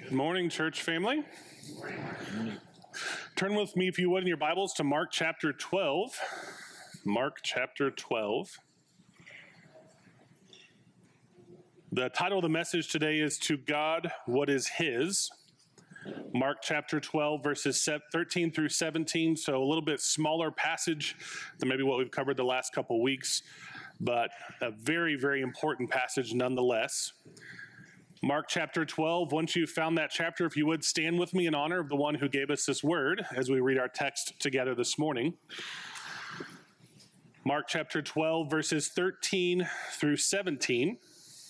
Good morning, church family. Turn with me, if you would, in your Bibles to Mark chapter 12. Mark chapter 12. The title of the message today is To God What Is His. Mark chapter 12, verses 13 through 17, so a little bit smaller passage than maybe what we've covered the last couple weeks, but a very, very important passage nonetheless. Mark chapter 12, once you've found that chapter, if you would stand with me in honor of the one who gave us this word as we read our text together this morning. Mark chapter 12, verses 13 through 17.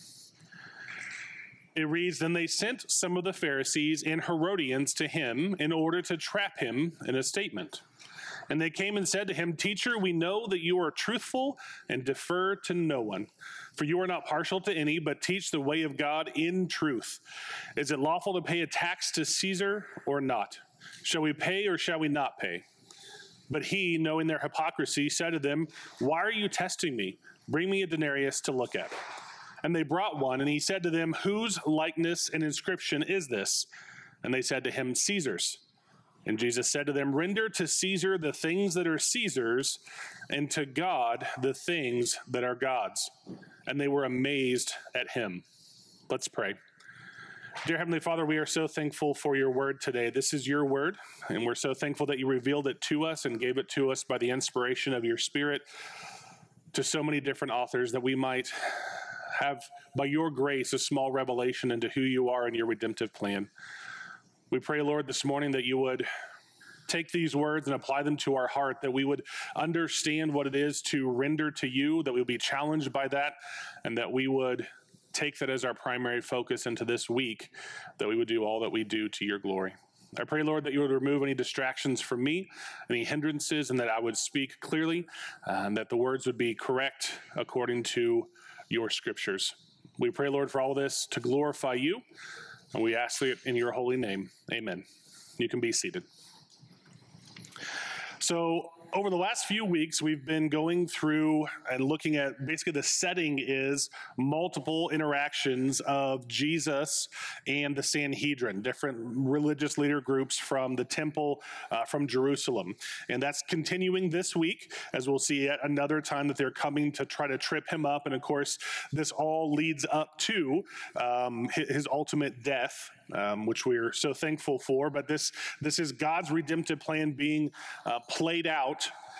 It reads, "Then they sent some of the Pharisees and Herodians to him in order to trap him in a statement. And they came and said to him, 'Teacher, we know that you are truthful and defer to no one. For you are not partial to any, but teach the way of God in truth. Is it lawful to pay a tax to Caesar or not? Shall we pay or shall we not pay?' But he, knowing their hypocrisy, said to them, 'Why are you testing me? Bring me a denarius to look at.' And they brought one, and he said to them, 'Whose likeness and inscription is this?' And they said to him, 'Caesar's.' And Jesus said to them, 'Render to Caesar the things that are Caesar's, and to God the things that are God's.' And they were amazed at him." Let's pray. Dear Heavenly Father, we are so thankful for your word today. This is your word, and we're so thankful that you revealed it to us and gave it to us by the inspiration of your Spirit to so many different authors, that we might have, by your grace, a small revelation into who you are and your redemptive plan. We pray, Lord, this morning that you would take these words and apply them to our heart, that we would understand what it is to render to you, that we would be challenged by that, and that we would take that as our primary focus into this week, that we would do all that we do to your glory. I pray, Lord, that you would remove any distractions from me, any hindrances, and that I would speak clearly, and that the words would be correct according to your scriptures. We pray, Lord, for all this to glorify you, and we ask it in your holy name. Amen. You can be seated. So, over the last few weeks, we've been going through and looking at, basically the setting is multiple interactions of Jesus and the Sanhedrin, different religious leader groups from the temple, from Jerusalem. And that's continuing this week, as we'll see at another time that they're coming to try to trip him up. And of course, this all leads up to his ultimate death, which we're so thankful for. But this is God's redemptive plan being played out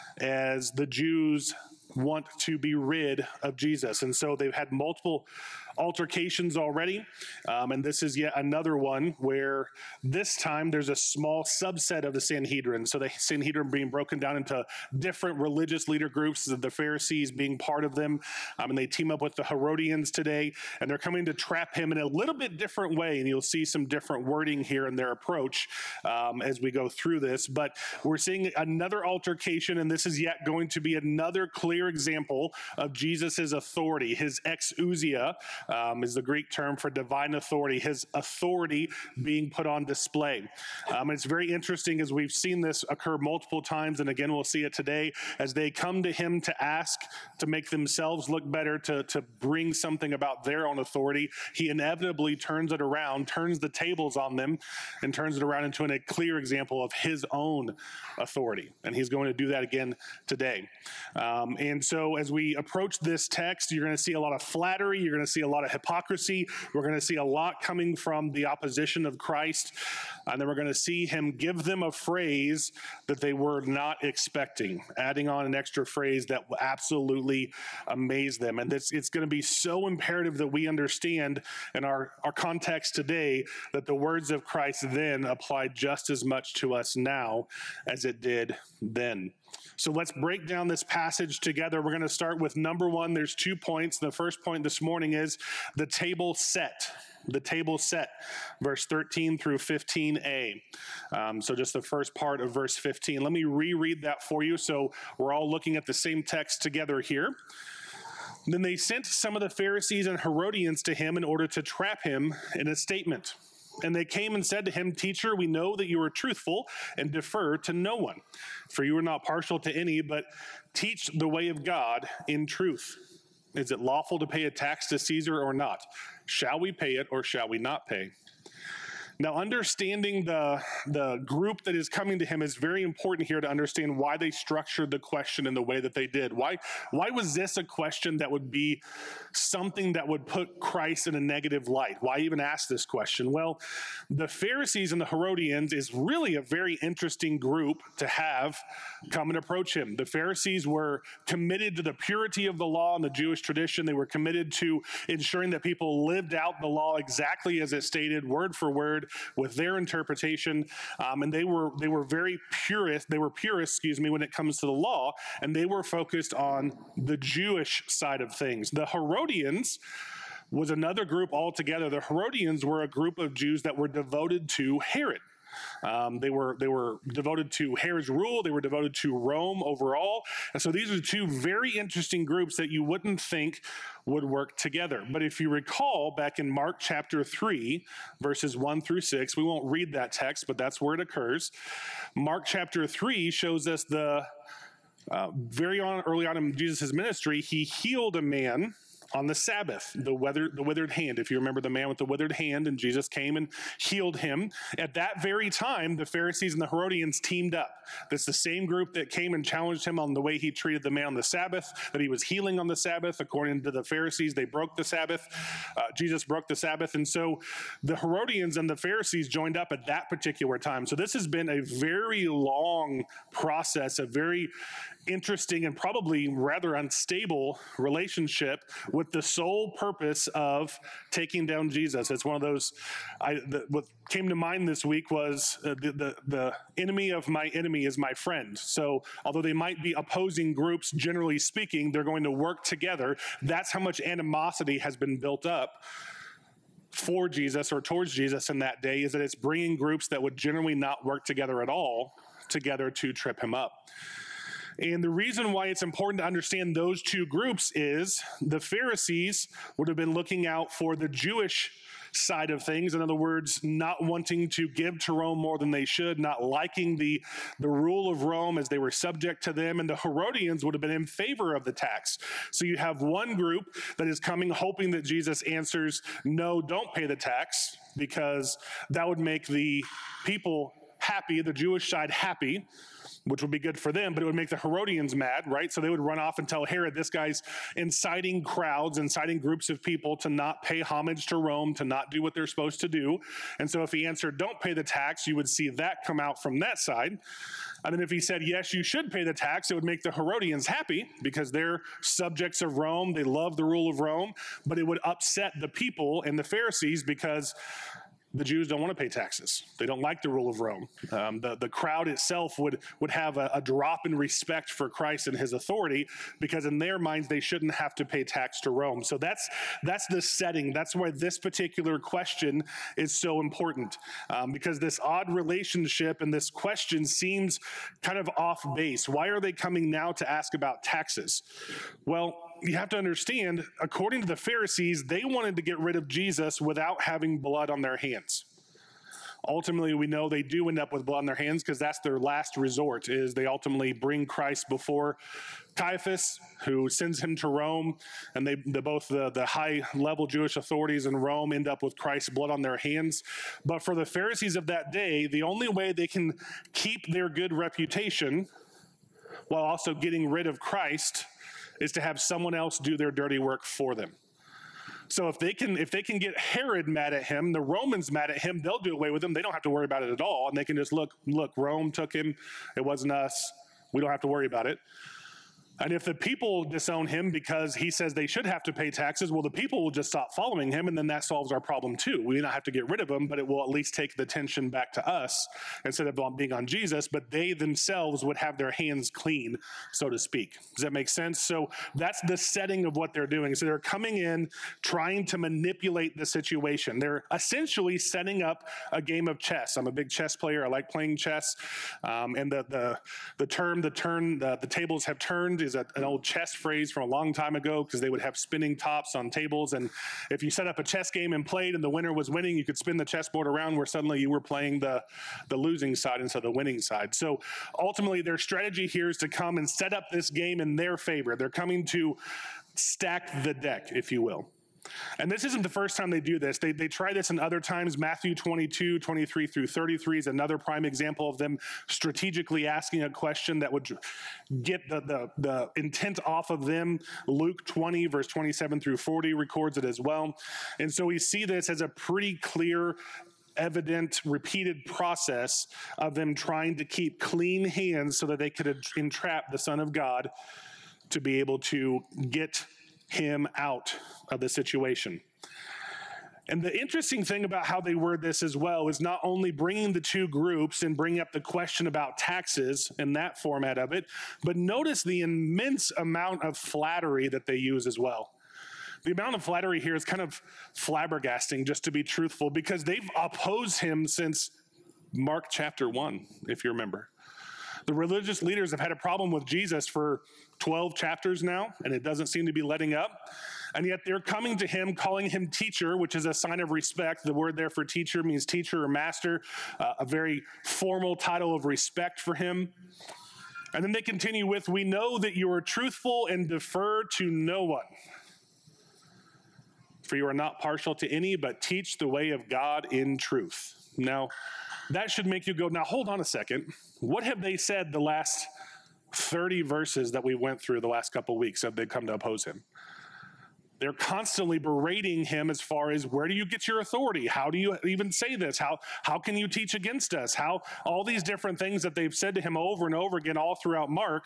as the Jews want to be rid of Jesus. And so they've had multiple altercations already. And this is yet another one where this time there's a small subset of the Sanhedrin. So the Sanhedrin being broken down into different religious leader groups, the Pharisees being part of them. And they team up with the Herodians today, and they're coming to trap him in a little bit different way. And you'll see some different wording here in their approach as we go through this. But we're seeing another altercation, and this is yet going to be another clear example of Jesus's authority. His exousia is the Greek term for divine authority, his authority being put on display. It's very interesting, as we've seen this occur multiple times, and again we'll see it today, as they come to him to ask to make themselves look better, to bring something about their own authority. He inevitably turns it around, turns the tables on them, and turns it around into a clear example of his own authority. And he's going to do that again today. And so as we approach this text, you're going to see a lot of flattery, you're going to see a lot of hypocrisy, we're going to see a lot coming from the opposition of Christ, and then we're going to see him give them a phrase that they were not expecting, adding on an extra phrase that will absolutely amaze them. And it's going to be so imperative that we understand in our context today that the words of Christ then apply just as much to us now as it did then. So let's break down this passage together. We're going to start with number one. There's 2 points. The first point this morning is the table set. The table set, verse 13 through 15a. So just the first part of verse 15. Let me reread that for you so we're all looking at the same text together here. "Then they sent some of the Pharisees and Herodians to him in order to trap him in a statement. And they came and said to him, 'Teacher, we know that you are truthful and defer to no one. For you are not partial to any, but teach the way of God in truth. Is it lawful to pay a tax to Caesar or not? Shall we pay it or shall we not pay?' Now, understanding the group that is coming to him is very important here to understand why they structured the question in the way that they did. Why was this a question that would be something that would put Christ in a negative light? Why even ask this question? Well, the Pharisees and the Herodians is really a very interesting group to have come and approach him. The Pharisees were committed to the purity of the law and the Jewish tradition. They were committed to ensuring that people lived out the law exactly as it stated, word for word, with their interpretation, and they were very purist. They were purists, when it comes to the law, and they were focused on the Jewish side of things. The Herodians was another group altogether. The Herodians were a group of Jews that were devoted to Herod. They were devoted to Herod's rule. They were devoted to Rome overall. And so these are two very interesting groups that you wouldn't think would work together. But if you recall, back in Mark chapter 3, verses 1 through 6, we won't read that text, but that's where it occurs. Mark chapter 3 shows us early on in Jesus' ministry, he healed a man on the Sabbath, the withered hand. If you remember the man with the withered hand, and Jesus came and healed him. At that very time, the Pharisees and the Herodians teamed up. That's the same group that came and challenged him on the way he treated the man on the Sabbath, that he was healing on the Sabbath. According to the Pharisees, they broke the Sabbath. Jesus broke the Sabbath. And so the Herodians and the Pharisees joined up at that particular time. So this has been a very long process, a very interesting and probably rather unstable relationship with the sole purpose of taking down Jesus. It's one of those, what came to mind this week was the enemy of my enemy is my friend. So although they might be opposing groups, generally speaking, they're going to work together. That's how much animosity has been built up for Jesus or towards Jesus in that day, is that it's bringing groups that would generally not work together at all together to trip him up. And the reason why it's important to understand those two groups is the Pharisees would have been looking out for the Jewish side of things. In other words, not wanting to give to Rome more than they should, not liking the rule of Rome as they were subject to them. And the Herodians would have been in favor of the tax. So you have one group that is coming hoping that Jesus answers, no, don't pay the tax, because that would make the people happy, the Jewish side happy, which would be good for them, but it would make the Herodians mad, right? So they would run off and tell Herod, this guy's inciting crowds, inciting groups of people to not pay homage to Rome, to not do what they're supposed to do. And so if he answered, don't pay the tax, you would see that come out from that side. And then if he said, yes, you should pay the tax, it would make the Herodians happy because they're subjects of Rome. They love the rule of Rome, but it would upset the people and the Pharisees because the Jews don't want to pay taxes. They don't like the rule of Rome. The crowd itself would have a drop in respect for Christ and his authority, because in their minds they shouldn't have to pay tax to Rome. So that's the setting. That's why this particular question is so important, because this odd relationship and this question seems kind of off base. Why are they coming now to ask about taxes? Well, you have to understand, according to the Pharisees, they wanted to get rid of Jesus without having blood on their hands. Ultimately, we know they do end up with blood on their hands because that's their last resort, is they ultimately bring Christ before Caiaphas, who sends him to Rome, and both the high-level Jewish authorities in Rome end up with Christ's blood on their hands. But for the Pharisees of that day, the only way they can keep their good reputation while also getting rid of Christ is to have someone else do their dirty work for them. So if they can get Herod mad at him, the Romans mad at him, they'll do away with him. They don't have to worry about it at all. And they can just look, Rome took him. It wasn't us. We don't have to worry about it. And if the people disown him because he says they should have to pay taxes, well, the people will just stop following him, and then that solves our problem too. We don't have to get rid of him, but it will at least take the attention back to us instead of being on Jesus, but they themselves would have their hands clean, so to speak. Does that make sense? So that's the setting of what they're doing. So they're coming in, trying to manipulate the situation. They're essentially setting up a game of chess. I'm a big chess player. I like playing chess. And the tables have turned is an old chess phrase from a long time ago, because they would have spinning tops on tables. And if you set up a chess game and played and the winner was winning, you could spin the chessboard around where suddenly you were playing the losing side instead of the winning side. So ultimately their strategy here is to come and set up this game in their favor. They're coming to stack the deck, if you will. And this isn't the first time they do this. They try this in other times. Matthew 22, 23 through 33 is another prime example of them strategically asking a question that would get the intent off of them. Luke 20, verse 27 through 40 records it as well. And so we see this as a pretty clear, evident, repeated process of them trying to keep clean hands so that they could entrap the Son of God to be able to get him out of the situation. And the interesting thing about how they word this as well is not only bringing the two groups and bringing up the question about taxes in that format of it, but notice the immense amount of flattery that they use as well. The amount of flattery here is kind of flabbergasting, just to be truthful, because they've opposed him since Mark chapter 1, if you remember. The religious leaders have had a problem with Jesus for 12 chapters now, and it doesn't seem to be letting up. And yet they're coming to him, calling him teacher, which is a sign of respect. The word there for teacher means teacher or master, a very formal title of respect for him. And then they continue with, we know that you are truthful and defer to no one. For you are not partial to any, but teach the way of God in truth. Now, that should make you go, now hold on a second. What have they said the last 30 verses that we went through the last couple of weeks that they've come to oppose him? They're constantly berating him as far as, where do you get your authority? How do you even say this? How can you teach against us? How all these different things that they've said to him over and over again all throughout Mark.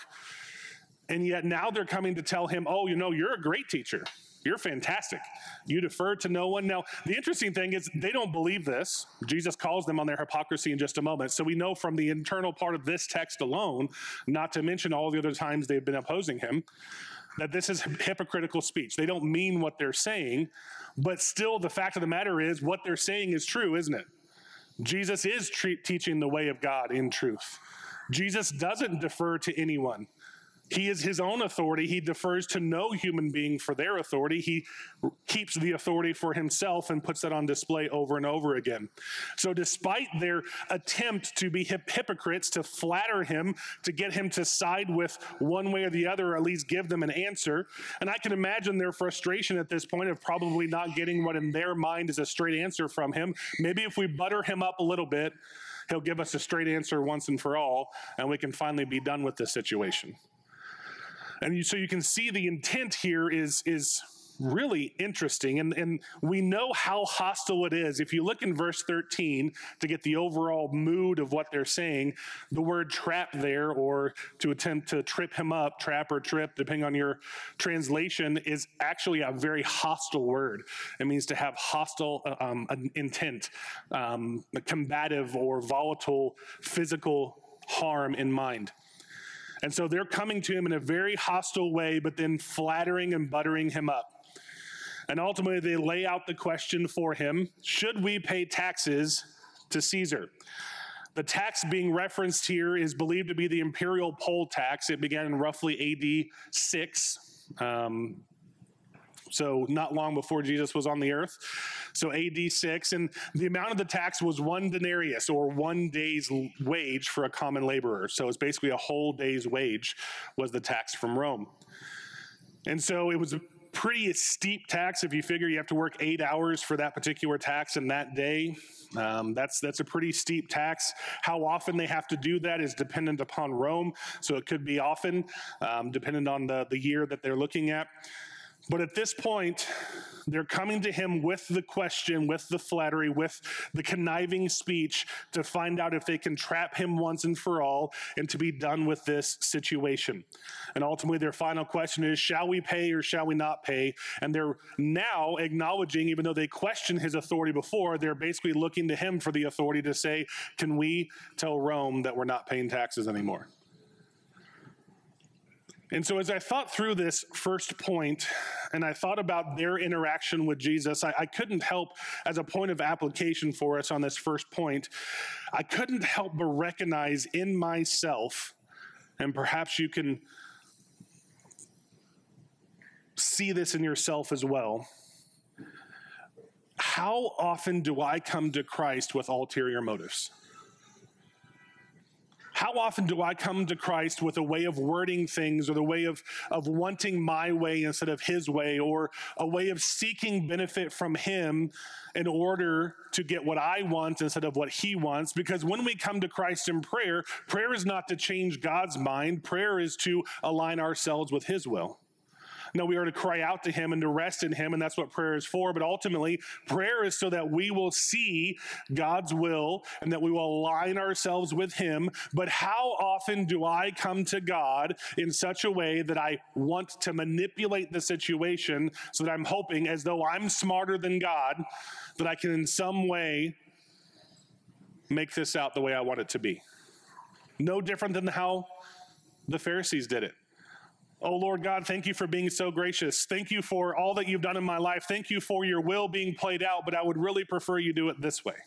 And yet now they're coming to tell him, oh, you're a great teacher. You're fantastic. You defer to no one. Now, the interesting thing is they don't believe this. Jesus calls them on their hypocrisy in just a moment. So we know from the internal part of this text alone, not to mention all the other times they've been opposing him, that this is hypocritical speech. They don't mean what they're saying, but still the fact of the matter is what they're saying is true, isn't it? Jesus is teaching the way of God in truth. Jesus doesn't defer to anyone. He is his own authority. He defers to no human being for their authority. He keeps the authority for himself and puts that on display over and over again. So despite their attempt to be hypocrites, to flatter him, to get him to side with one way or the other, or at least give them an answer, and I can imagine their frustration at this point of probably not getting what in their mind is a straight answer from him. Maybe if we butter him up a little bit, he'll give us a straight answer once and for all, and we can finally be done with this situation. And so you can see the intent here is really interesting. And we know how hostile it is. If you look in verse 13 to get the overall mood of what they're saying, the word trap there, or to attempt to trip him up, trap or trip, depending on your translation, is actually a very hostile word. It means to have hostile intent, combative or volatile physical harm in mind. And so they're coming to him in a very hostile way, but then flattering and buttering him up. And ultimately, they lay out the question for him, should we pay taxes to Caesar? The tax being referenced here is believed to be the imperial poll tax. It began in roughly AD 6. So not long before Jesus was on the earth. So AD 6, and the amount of the tax was 1 denarius, or 1 day's wage for a common laborer. So it's basically a whole day's wage was the tax from Rome. And so it was a pretty steep tax. If you figure you have to work 8 hours for that particular tax in that day, that's a pretty steep tax. How often they have to do that is dependent upon Rome. So it could be often, depending on the year that they're looking at. But at this point, they're coming to him with the question, with the flattery, with the conniving speech to find out if they can trap him once and for all and to be done with this situation. And ultimately, their final question is, shall we pay or shall we not pay? And they're now acknowledging, even though they questioned his authority before, they're basically looking to him for the authority to say, can we tell Rome that we're not paying taxes anymore? And so as I thought through this first point, and I thought about their interaction with Jesus, I couldn't help, as a point of application for us on this first point, I couldn't help but recognize in myself, and perhaps you can see this in yourself as well, how often do I come to Christ with ulterior motives? How often do I come to Christ with a way of wording things, or the way of wanting my way instead of his way, or a way of seeking benefit from him in order to get what I want instead of what he wants? Because when we come to Christ in prayer, prayer is not to change God's mind. Prayer is to align ourselves with his will. No, we are to cry out to him and to rest in him, and that's what prayer is for. But ultimately, prayer is so that we will see God's will and that we will align ourselves with him. But how often do I come to God in such a way that I want to manipulate the situation so that I'm hoping, as though I'm smarter than God, that I can in some way make this out the way I want it to be? No different than how the Pharisees did it. Oh, Lord God, thank you for being so gracious. Thank you for all that you've done in my life. Thank you for your will being played out, but I would really prefer you do it this way.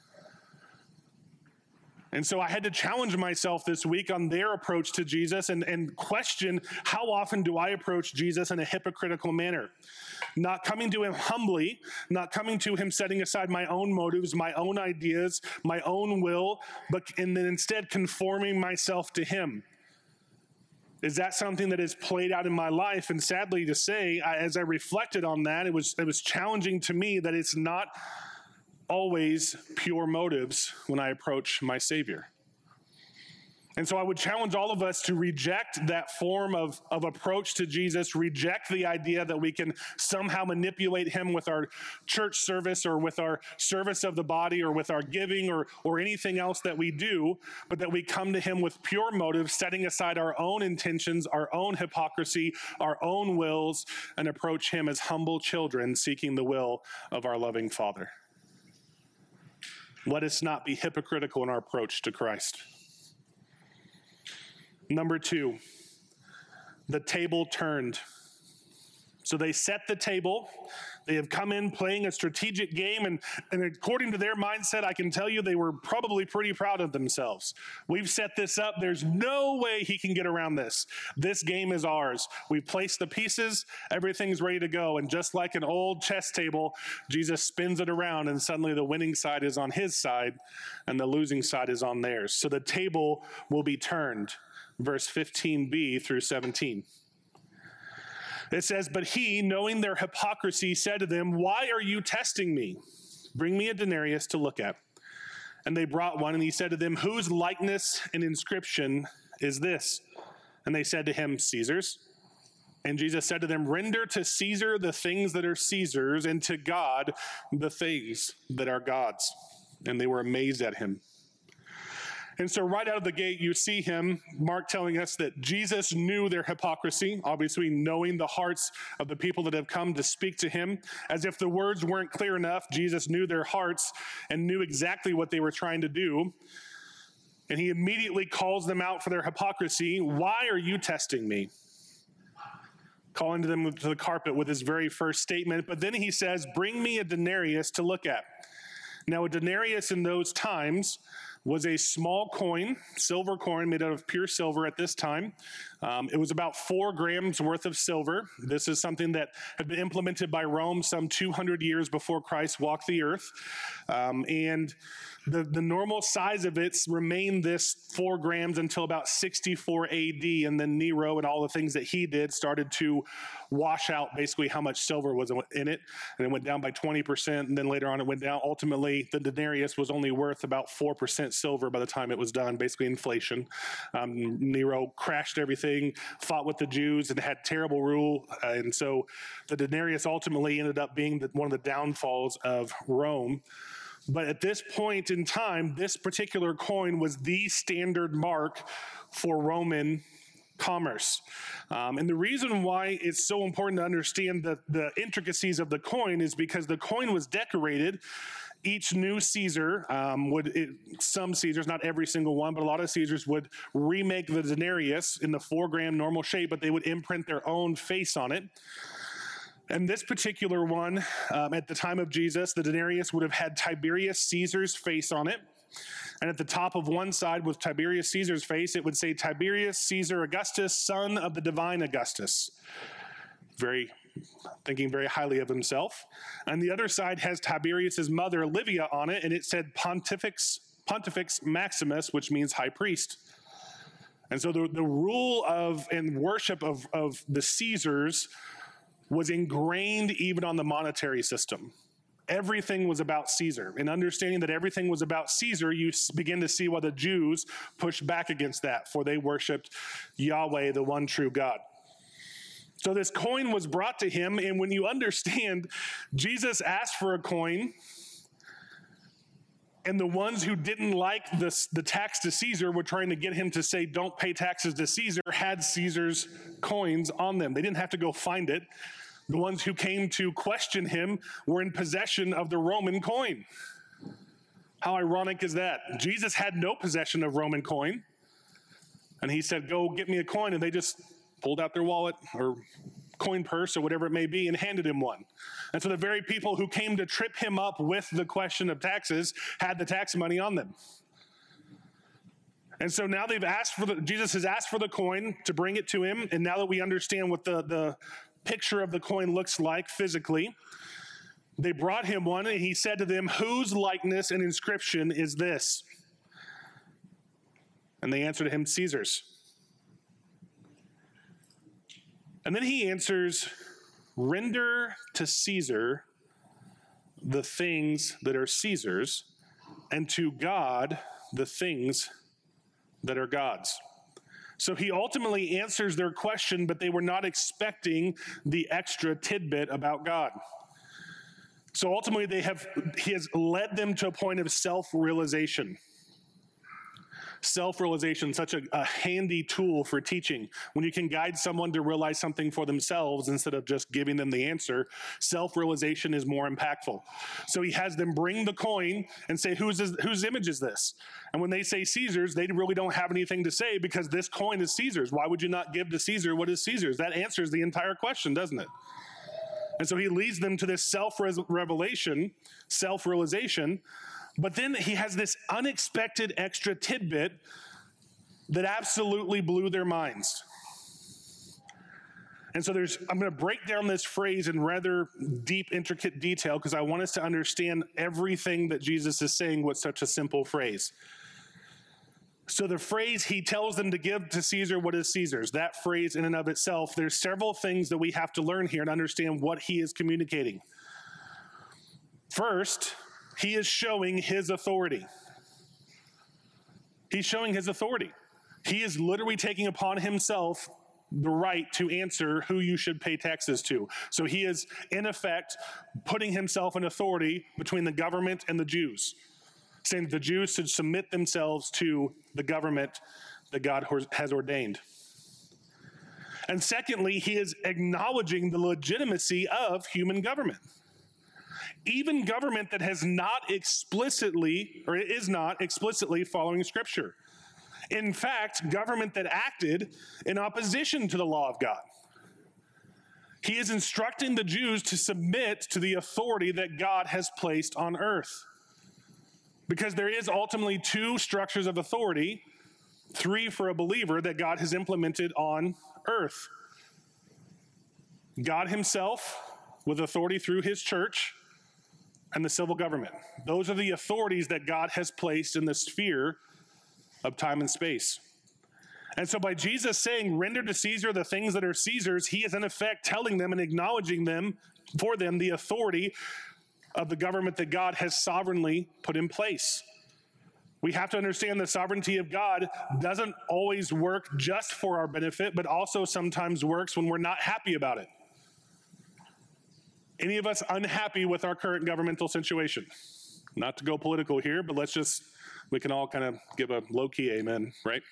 And so I had to challenge myself this week on their approach to Jesus and question, how often do I approach Jesus in a hypocritical manner? Not coming to him humbly, not coming to him setting aside my own motives, my own ideas, my own will, and then instead conforming myself to him. Is that something that is played out in my life? And sadly to say, as I reflected on that, it was challenging to me that it's not always pure motives when I approach my Savior. And so I would challenge all of us to reject that form of approach to Jesus, reject the idea that we can somehow manipulate him with our church service or with our service of the body or with our giving or anything else that we do, but that we come to him with pure motives, setting aside our own intentions, our own hypocrisy, our own wills, and approach him as humble children seeking the will of our loving Father. Let us not be hypocritical in our approach to Christ. Number 2, the table turned. So they set the table. They have come in playing a strategic game, and according to their mindset, I can tell you they were probably pretty proud of themselves. We've set this up. There's no way he can get around this. This game is ours. We've placed the pieces. Everything's ready to go. And just like an old chess table, Jesus spins it around, and suddenly the winning side is on his side, and the losing side is on theirs. So the table will be turned. Verse 15b through 17. It says, "But he, knowing their hypocrisy, said to them, 'Why are you testing me? Bring me a denarius to look at.' And they brought one, and he said to them, 'Whose likeness and inscription is this?' And they said to him, 'Caesar's.' And Jesus said to them, 'Render to Caesar the things that are Caesar's, and to God the things that are God's.' And they were amazed at him." And so right out of the gate, you see him, Mark telling us that Jesus knew their hypocrisy, obviously knowing the hearts of the people that have come to speak to him. As if the words weren't clear enough, Jesus knew their hearts and knew exactly what they were trying to do. And he immediately calls them out for their hypocrisy. "Why are you testing me?" Calling them to the carpet with his very first statement. But then he says, "Bring me a denarius to look at." Now, a denarius in those times was a small coin, silver coin made out of pure silver at this time. It was about 4 grams worth of silver. This is something that had been implemented by Rome some 200 years before Christ walked the earth. And the normal size of it remained this 4 grams until about 64 AD. And then Nero and all the things that he did started to wash out basically how much silver was in it. And it went down by 20%. And then later on it went down. Ultimately, the denarius was only worth about 4% silver by the time it was done, basically inflation. Nero crashed everything, fought with the Jews, and had terrible rule. And so the denarius ultimately ended up being one of the downfalls of Rome. But at this point in time, this particular coin was the standard mark for Roman commerce. And the reason why it's so important to understand the intricacies of the coin is because the coin was decorated. Each new Caesar some Caesars, not every single one, but a lot of Caesars would remake the denarius in the 4-gram normal shape, but they would imprint their own face on it. And this particular one, at the time of Jesus, the denarius would have had Tiberius Caesar's face on it. And at the top of one side with Tiberius Caesar's face, it would say, "Tiberius Caesar Augustus, son of the divine Augustus." Thinking very highly of himself. And the other side has Tiberius's mother, Livia, on it, and it said Pontifex Maximus, which means high priest. And so the rule of and worship of the Caesars was ingrained even on the monetary system. Everything was about Caesar. And understanding that everything was about Caesar, you begin to see why the Jews pushed back against that, for they worshiped Yahweh, the one true God. So this coin was brought to him, and when you understand, Jesus asked for a coin, and the ones who didn't like the tax to Caesar were trying to get him to say, don't pay taxes to Caesar, had Caesar's coins on them. They didn't have to go find it. The ones who came to question him were in possession of the Roman coin. How ironic is that? Jesus had no possession of Roman coin, and he said, go get me a coin, and they just pulled out their wallet or coin purse or whatever it may be and handed him one. And so the very people who came to trip him up with the question of taxes had the tax money on them. And so now Jesus has asked for the coin to bring it to him. And now that we understand what the picture of the coin looks like physically, they brought him one, and he said to them, whose likeness and inscription is this? And they answered him, Caesar's. And then he answers, render to Caesar the things that are Caesar's, and to God the things that are God's. So he ultimately answers their question, but they were not expecting the extra tidbit about God. So ultimately he has led them to a point of self-realization. Self-realization, such a handy tool for teaching. When you can guide someone to realize something for themselves instead of just giving them the answer, self-realization is more impactful. So he has them bring the coin and say, whose image is this? And when they say Caesar's, they really don't have anything to say because this coin is Caesar's. Why would you not give to Caesar what is Caesar's? That answers the entire question, doesn't it? And so he leads them to this self-revelation, self-realization. But then he has this unexpected extra tidbit that absolutely blew their minds. And so I'm going to break down this phrase in rather deep, intricate detail because I want us to understand everything that Jesus is saying with such a simple phrase. So the phrase, he tells them to give to Caesar what is Caesar's, that phrase in and of itself, there's several things that we have to learn here and understand what he is communicating. First, he is showing his authority. He's showing his authority. He is literally taking upon himself the right to answer who you should pay taxes to. So he is, in effect, putting himself in authority between the government and the Jews, saying that the Jews should submit themselves to the government that God has ordained. And secondly, he is acknowledging the legitimacy of human government. Even government that has not explicitly, or is not explicitly following Scripture. In fact, government that acted in opposition to the law of God. He is instructing the Jews to submit to the authority that God has placed on earth. Because there is ultimately two structures of authority, three for a believer, that God has implemented on earth. God himself, with authority through his church, and the civil government. Those are the authorities that God has placed in the sphere of time and space. And so by Jesus saying, render to Caesar the things that are Caesar's, he is in effect telling them and acknowledging them, for them, the authority of the government that God has sovereignly put in place. We have to understand the sovereignty of God doesn't always work just for our benefit, but also sometimes works when we're not happy about it. Any of us unhappy with our current governmental situation? Not to go political here, but we can all kind of give a low-key amen, right?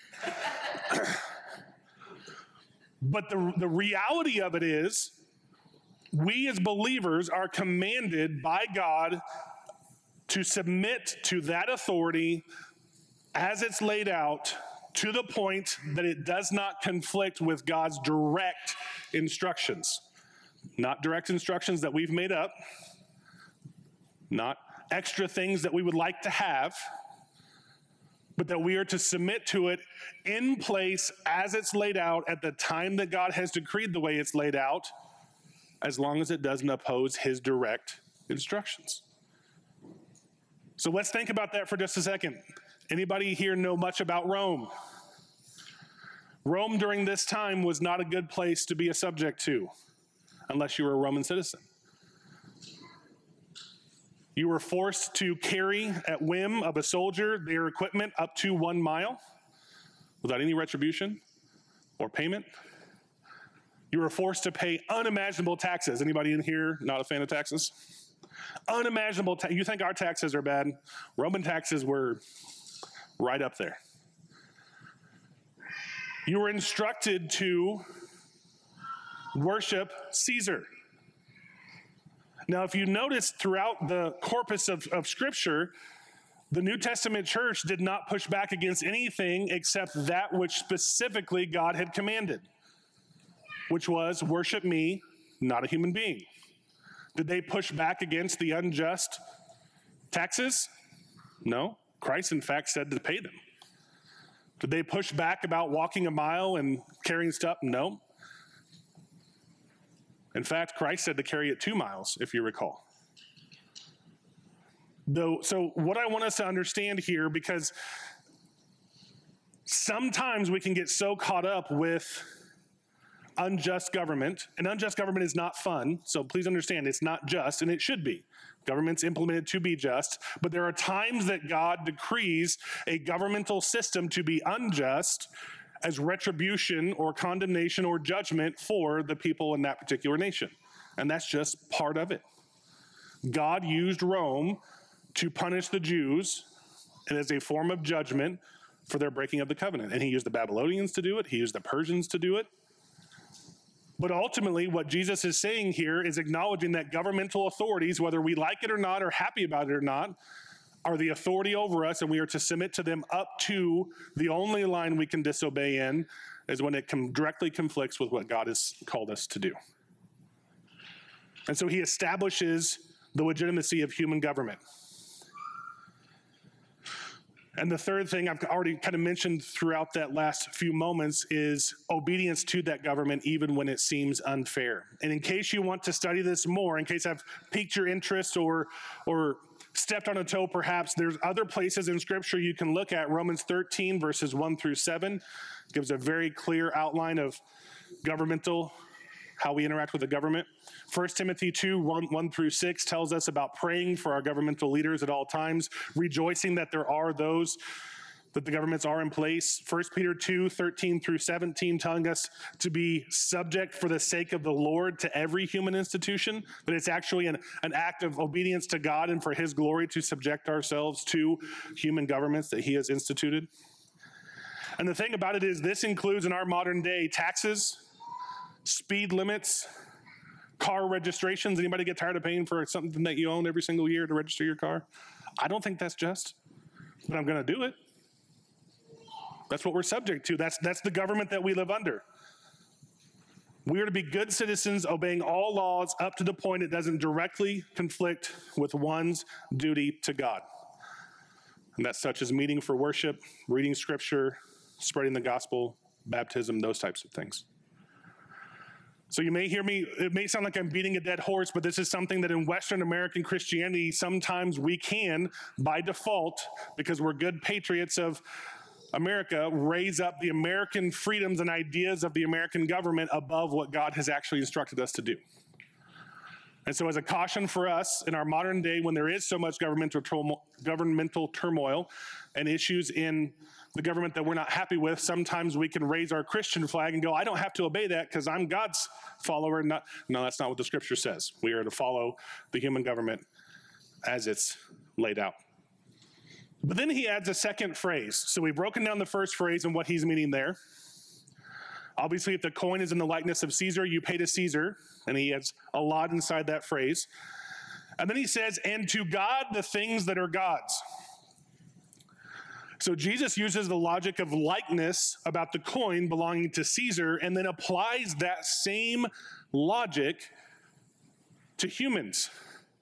But the reality of it is, we as believers are commanded by God to submit to that authority as it's laid out to the point that it does not conflict with God's direct instructions. Not direct instructions that we've made up, not extra things that we would like to have, but that we are to submit to it in place as it's laid out at the time that God has decreed the way it's laid out, as long as it doesn't oppose his direct instructions. So let's think about that for just a second. Anybody here know much about Rome? Rome during this time was not a good place to be a subject to, unless you were a Roman citizen. You were forced to carry at whim of a soldier their equipment up to 1 mile without any retribution or payment. You were forced to pay unimaginable taxes. Anybody in here not a fan of taxes? Unimaginable. You think our taxes are bad? Roman taxes were right up there. You were instructed to worship Caesar. Now, if you notice throughout the corpus of Scripture, the New Testament church did not push back against anything except that which specifically God had commanded, which was worship me, not a human being. Did they push back against the unjust taxes? No. Christ, in fact, said to pay them. Did they push back about walking a mile and carrying stuff? No. In fact, Christ said to carry it 2 miles, if you recall. So what I want us to understand here, because sometimes we can get so caught up with unjust government, and unjust government is not fun, so please understand it's not just, and it should be. Government's implemented to be just, but there are times that God decrees a governmental system to be unjust as retribution or condemnation or judgment for the people in that particular nation. And that's just part of it. God used Rome to punish the Jews and as a form of judgment for their breaking of the covenant. And he used the Babylonians to do it. He used the Persians to do it. But ultimately, what Jesus is saying here is acknowledging that governmental authorities, whether we like it or not, or happy about it or not, are the authority over us, and we are to submit to them up to the only line we can disobey in is when it directly conflicts with what God has called us to do. And so he establishes the legitimacy of human government. And the third thing I've already kind of mentioned throughout that last few moments is obedience to that government, even when it seems unfair. And in case you want to study this more, in case I've piqued your interest or stepped on a toe perhaps, there's other places in Scripture you can look at. Romans 13, verses 1 through 7 gives a very clear outline of how we interact with the government. 1 Timothy 2, 1 through 6 tells us about praying for our governmental leaders at all times, rejoicing that there are those, that the governments are in place. 1 Peter 2, 13 through 17 telling us to be subject for the sake of the Lord to every human institution, that it's actually an act of obedience to God and for his glory to subject ourselves to human governments that he has instituted. And the thing about it is this includes in our modern day taxes, speed limits, car registrations. Anybody get tired of paying for something that you own every single year to register your car? I don't think that's just, but I'm going to do it. That's what we're subject to. That's the government that we live under. We are to be good citizens, obeying all laws up to the point it doesn't directly conflict with one's duty to God. And that's such as meeting for worship, reading scripture, spreading the gospel, baptism, those types of things. So you may hear me, it may sound like I'm beating a dead horse, but this is something that in Western American Christianity, sometimes we can, by default, because we're good patriots of America, raise up the American freedoms and ideas of the American government above what God has actually instructed us to do. And so as a caution for us in our modern day, when there is so much governmental turmoil and issues in the government that we're not happy with, sometimes we can raise our Christian flag and go, I don't have to obey that because I'm God's follower. No, that's not what the scripture says. We are to follow the human government as it's laid out. But then he adds a second phrase. So we've broken down the first phrase and what he's meaning there. Obviously, if the coin is in the likeness of Caesar, you pay to Caesar. And he adds a lot inside that phrase. And then he says, and to God the things that are God's. So Jesus uses the logic of likeness about the coin belonging to Caesar and then applies that same logic to humans.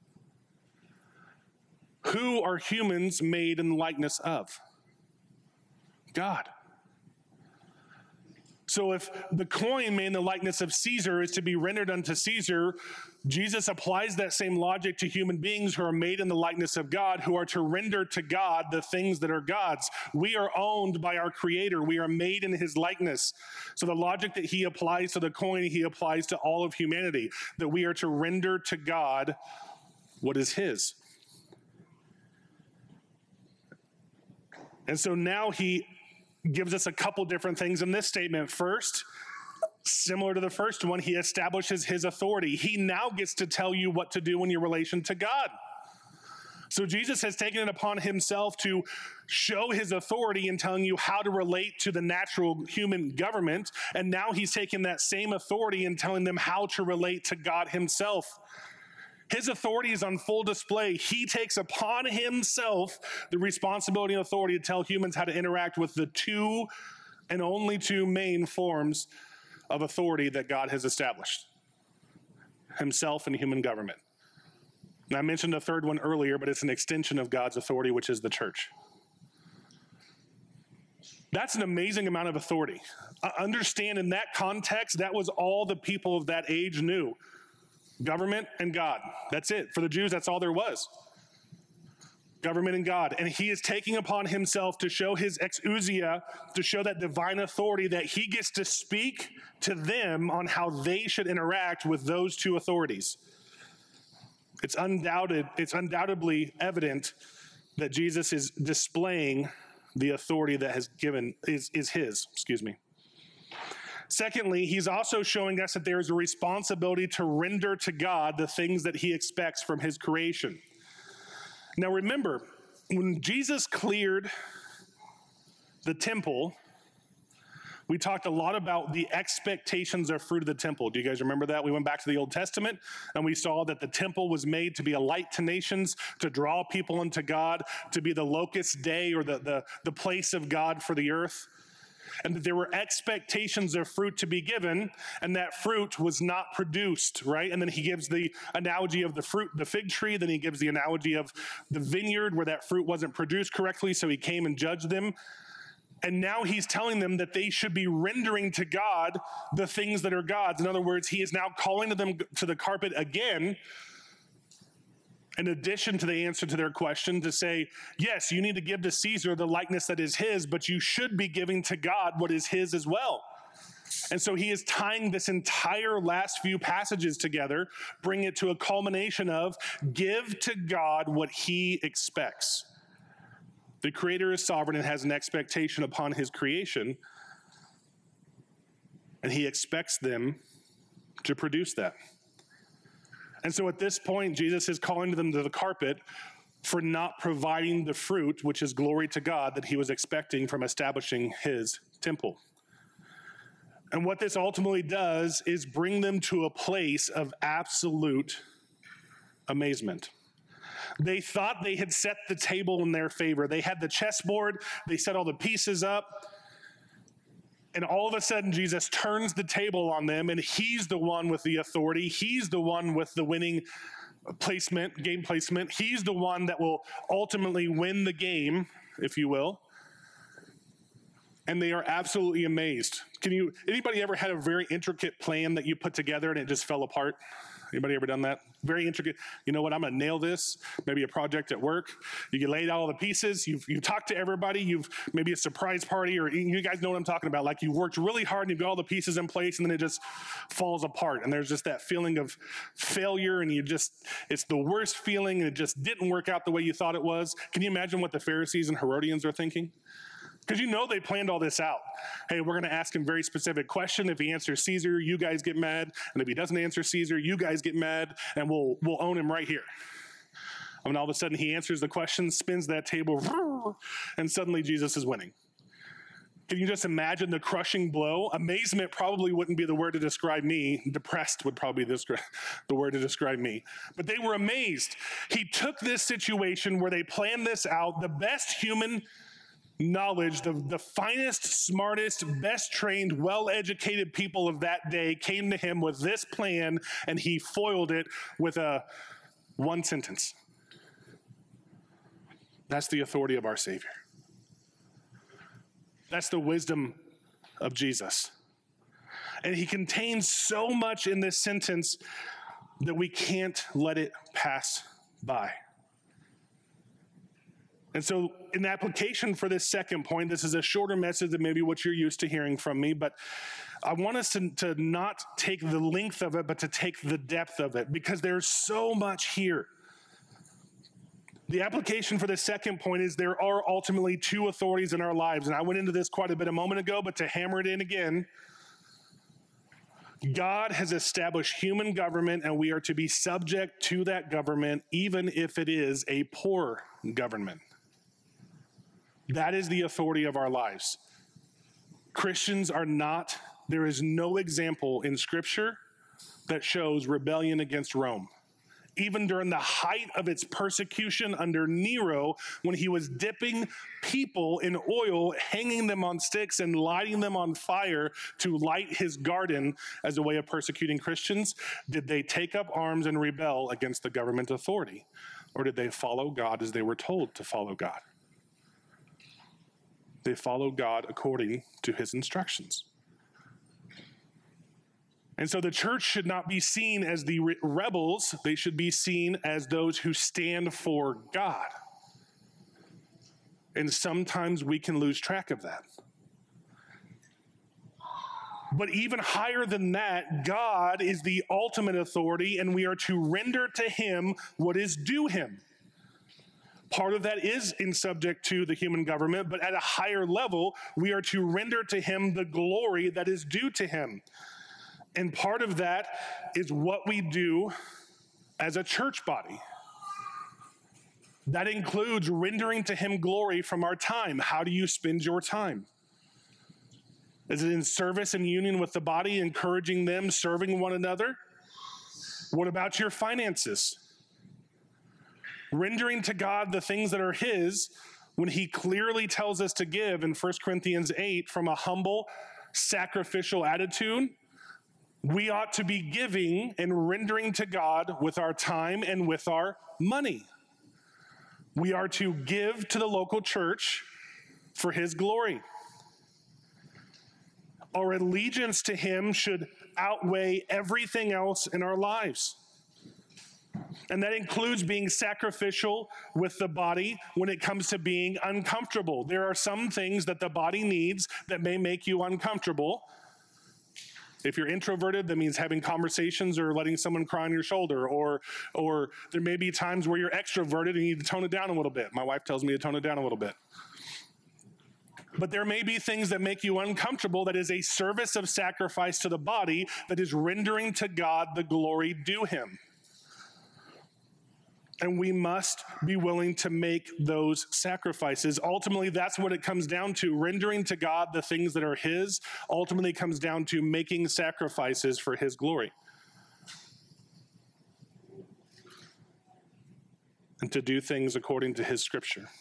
Who are humans made in the likeness of? God. So if the coin made in the likeness of Caesar is to be rendered unto Caesar, Jesus applies that same logic to human beings who are made in the likeness of God, who are to render to God the things that are God's. We are owned by our Creator. We are made in his likeness. So the logic that he applies to the coin, he applies to all of humanity, that we are to render to God what is his. And so now he gives us a couple different things in this statement. First, similar to the first one, he establishes his authority. He now gets to tell you what to do in your relation to God. So Jesus has taken it upon himself to show his authority in telling you how to relate to the natural human government. And now he's taking that same authority and telling them how to relate to God himself. His authority is on full display. He takes upon himself the responsibility and authority to tell humans how to interact with the two and only two main forms of authority that God has established: himself and human government. And I mentioned a third one earlier, but it's an extension of God's authority, which is the church. That's an amazing amount of authority. Understand, in that context, that was all the people of that age knew. Government and God. That's it. For the Jews, that's all there was. Government and God. And he is taking upon himself to show his exousia, to show that divine authority, that he gets to speak to them on how they should interact with those two authorities. It's undoubtedly evident that Jesus is displaying the authority that is his. Secondly, he's also showing us that there is a responsibility to render to God the things that he expects from his creation. Now remember, when Jesus cleared the temple, we talked a lot about the expectations of fruit of the temple. Do you guys remember that? We went back to the Old Testament and we saw that the temple was made to be a light to nations, to draw people unto God, to be the locust day or the place of God for the earth. And that there were expectations of fruit to be given, and that fruit was not produced, right? And then he gives the analogy of the fruit, the fig tree. Then he gives the analogy of the vineyard where that fruit wasn't produced correctly, so he came and judged them. And now he's telling them that they should be rendering to God the things that are God's. In other words, he is now calling to them to the carpet again, in addition to the answer to their question, to say, yes, you need to give to Caesar the likeness that is his, but you should be giving to God what is his as well. And so he is tying this entire last few passages together, bring it to a culmination of give to God what he expects. The Creator is sovereign and has an expectation upon his creation, and he expects them to produce that. And so at this point, Jesus is calling them to the carpet for not providing the fruit, which is glory to God, that he was expecting from establishing his temple. And what this ultimately does is bring them to a place of absolute amazement. They thought they had set the table in their favor. They had the chessboard, they set all the pieces up, and all of a sudden, Jesus turns the table on them, and he's the one with the authority. He's the one with the winning game placement. He's the one that will ultimately win the game, if you will. And they are absolutely amazed. Anybody ever had a very intricate plan that you put together and it just fell apart? Anybody ever done that? Very intricate. You know what? I'm going to nail this. Maybe a project at work. You laid out all the pieces. You've talked to everybody. You've maybe a surprise party, or you guys know what I'm talking about. Like you worked really hard and you've got all the pieces in place, and then it just falls apart. And there's just that feeling of failure, and it's the worst feeling, and it just didn't work out the way you thought it was. Can you imagine what the Pharisees and Herodians are thinking? Because they planned all this out. Hey, we're going to ask him a very specific question. If he answers Caesar, you guys get mad. And if he doesn't answer Caesar, you guys get mad, and we'll own him right here. And all of a sudden, he answers the question, spins that table, and suddenly Jesus is winning. Can you just imagine the crushing blow? Amazement probably wouldn't be the word to describe me. Depressed would probably be the word to describe me. But they were amazed. He took this situation where they planned this out, the best human knowledge, the finest, smartest, best trained, well-educated people of that day came to him with this plan, and he foiled it with one sentence. That's the authority of our Savior. That's the wisdom of Jesus. And he contains so much in this sentence that we can't let it pass by. And so in application for this second point, this is a shorter message than maybe what you're used to hearing from me, but I want us to not take the length of it, but to take the depth of it, because there's so much here. The application for the second point is there are ultimately two authorities in our lives. And I went into this quite a bit a moment ago, but to hammer it in again, God has established human government, and we are to be subject to that government, even if it is a poor government. That is the authority of our lives. Christians are not, there is no example in Scripture that shows rebellion against Rome. Even during the height of its persecution under Nero, when he was dipping people in oil, hanging them on sticks and lighting them on fire to light his garden as a way of persecuting Christians, did they take up arms and rebel against the government authority? Or did they follow God as they were told to follow God? They followed God according to his instructions. And so the church should not be seen as the rebels. They should be seen as those who stand for God. And sometimes we can lose track of that. But even higher than that, God is the ultimate authority, and we are to render to him what is due him. Part of that is in subject to the human government, but at a higher level, we are to render to him the glory that is due to him. And part of that is what we do as a church body. That includes rendering to him glory from our time. How do you spend your time? Is it in service and union with the body, encouraging them, serving one another? What about your finances? Rendering to God the things that are his when he clearly tells us to give in 1 Corinthians 8 from a humble, sacrificial attitude. We ought to be giving and rendering to God with our time and with our money. We are to give to the local church for his glory. Our allegiance to him should outweigh everything else in our lives. And that includes being sacrificial with the body when it comes to being uncomfortable. There are some things that the body needs that may make you uncomfortable. If you're introverted, that means having conversations or letting someone cry on your shoulder, or there may be times where you're extroverted and you need to tone it down a little bit. My wife tells me to tone it down a little bit. But there may be things that make you uncomfortable that is a service of sacrifice to the body that is rendering to God the glory due him. And we must be willing to make those sacrifices. Ultimately, that's what it comes down to. Rendering to God the things that are his ultimately comes down to making sacrifices for his glory. And to do things according to his scripture.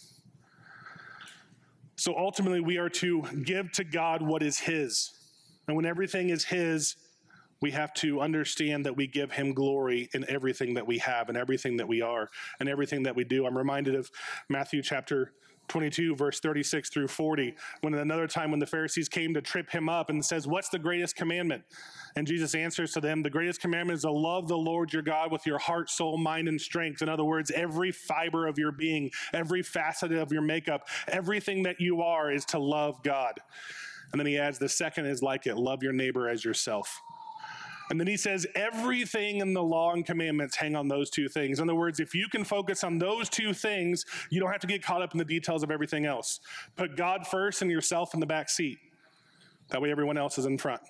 So ultimately, we are to give to God what is his. And when everything is his, we have to understand that we give him glory in everything that we have and everything that we are and everything that we do. I'm reminded of Matthew chapter 22, verse 36 through 40, when another time when the Pharisees came to trip him up and says, what's the greatest commandment? And Jesus answers to them, the greatest commandment is to love the Lord your God with your heart, soul, mind, and strength. In other words, every fiber of your being, every facet of your makeup, everything that you are is to love God. And then he adds, the second is like it, love your neighbor as yourself. And then he says, everything in the law and commandments hang on those two things. In other words, if you can focus on those two things, you don't have to get caught up in the details of everything else. Put God first and yourself in the back seat. That way everyone else is in front.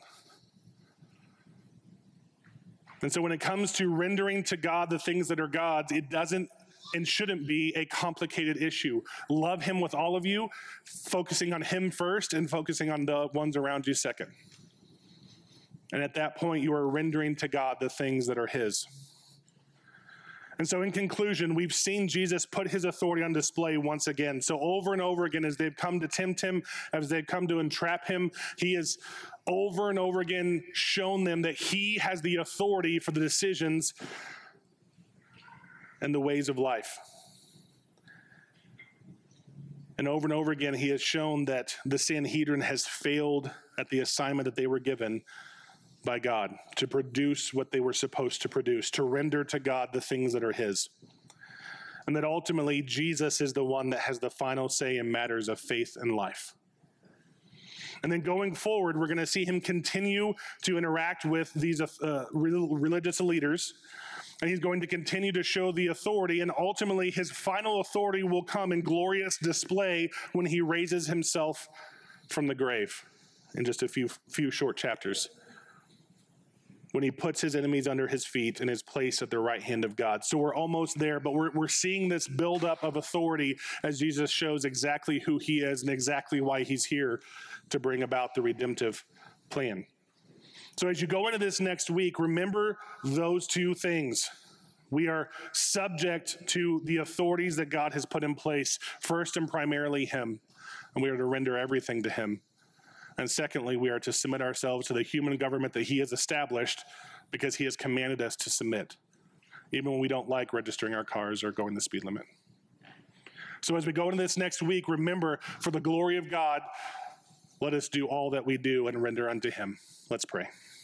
And so when it comes to rendering to God the things that are God's, it doesn't and shouldn't be a complicated issue. Love him with all of you, focusing on him first and focusing on the ones around you second. And at that point, you are rendering to God the things that are his. And so in conclusion, we've seen Jesus put his authority on display once again. So over and over again, as they've come to tempt him, as they've come to entrap him, he has over and over again shown them that he has the authority for the decisions and the ways of life. And over again, he has shown that the Sanhedrin has failed at the assignment that they were given by God to produce what they were supposed to produce, to render to God the things that are his. And that ultimately, Jesus is the one that has the final say in matters of faith and life. And then going forward, we're going to see him continue to interact with these religious leaders. And he's going to continue to show the authority. And ultimately, his final authority will come in glorious display when he raises himself from the grave in just a few short chapters. When he puts his enemies under his feet and is placed at the right hand of God. So we're almost there, but we're seeing this buildup of authority as Jesus shows exactly who he is and exactly why he's here to bring about the redemptive plan. So as you go into this next week, remember those two things. We are subject to the authorities that God has put in place, first and primarily him, and we are to render everything to him. And secondly, we are to submit ourselves to the human government that he has established because he has commanded us to submit, even when we don't like registering our cars or going the speed limit. So as we go into this next week, remember, for the glory of God, let us do all that we do and render unto him. Let's pray.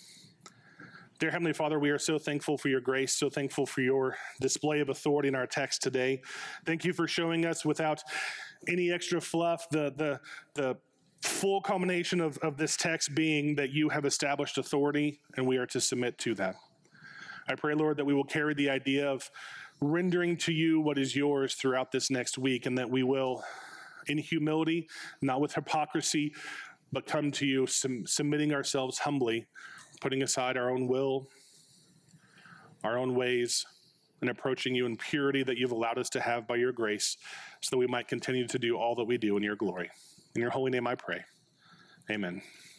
Dear Heavenly Father, we are so thankful for your grace, so thankful for your display of authority in our text today. Thank you for showing us without any extra fluff the full culmination of this text being that you have established authority and we are to submit to that. I pray, Lord, that we will carry the idea of rendering to you what is yours throughout this next week, and that we will, in humility, not with hypocrisy, but come to you submitting ourselves humbly, putting aside our own will, our own ways, and approaching you in purity that you've allowed us to have by your grace, so that we might continue to do all that we do in your glory. In your holy name I pray. Amen.